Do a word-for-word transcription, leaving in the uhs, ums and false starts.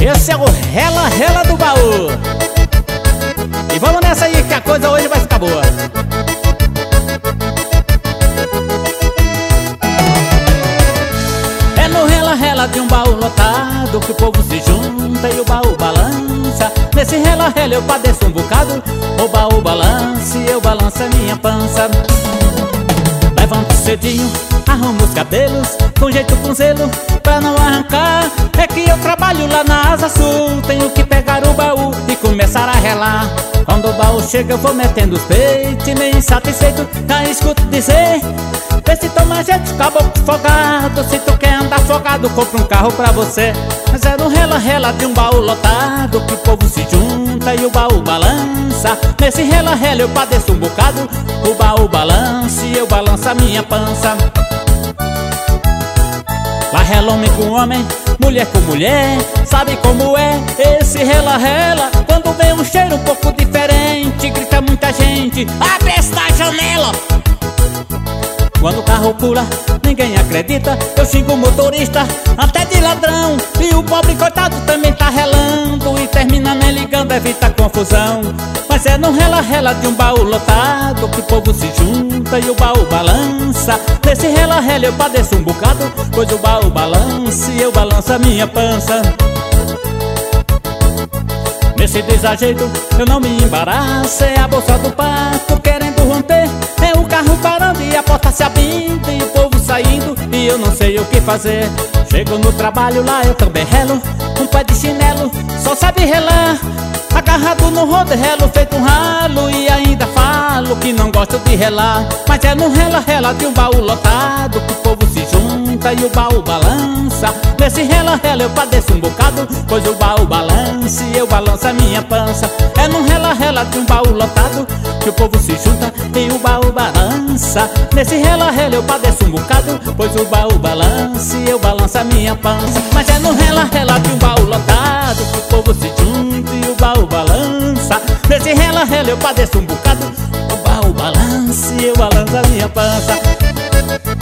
Esse é o Rela Rela do Baú. E vamos nessa aí que a coisa hoje vai ficar boa. É no Rela Rela de um baú lotado que o povo se junta e o baú balança. Nesse Rela Rela eu padeço um bocado, o baú balança e eu balanço a minha pança. Levanto cedinho, arrumo os cabelos, com jeito com zelo, pra não arrancar. É que eu trabalho lá na Asa Sul, tenho que pegar o baú e começar a relar. Quando o baú chega eu vou metendo os peitos e meio insatisfeito, já escuto dizer: vê se toma jeito, caboclo folgado, se tu quer andar folgado, compra um carro pra você. Mas é no Rela Rela de um baú lotado que o povo se junta e o baú balança. Nesse Rela Rela eu padeço um bocado, o baú balança e eu balanço a minha pança. Lá rela homem com homem, mulher com mulher, sabe como é esse Rela Rela? Quando vem um cheiro um pouco diferente, grita muita gente: abre esta janela! Quando o carro pula, ninguém acredita, eu xingo o motorista até de ladrão. E o pobre coitado também tá relando e termina nem ligando, evita confusão. Mas é no Rela Rela de um baú lotado que o povo se junta e o baú balança. Nesse Rela Rela eu padeço um bocado, pois o baú balança e eu balanço a minha pança. Nesse desajeito eu não me embaraço, é a bolsa do pato querendo romper, é o carro parando e a porta se abrindo e o povo saindo e eu não sei o que fazer. Chego no trabalho, lá eu também relo, um pé de chinelo só sabe relar, agarrado no rodo relo feito um ralo e ainda falo que não gosto de relar. Mas é no Rela Rela de um baú lotado que o povo se junta e o baú balança. Nesse Rela Rela eu padeço um bocado, pois o baú balança e eu balanço a minha pança. É no Rela Rela de um baú lotado que o povo se junta e o baú balança. Nesse Rela Rela eu padeço um bocado, pois o baú balança e eu balanço a minha pança. Mas é no Rela Rela de um baú lotado que o povo se junta e o baú balança. Nesse Rela Rela eu padeço um bocado, o baú balança e eu balanço a minha pança.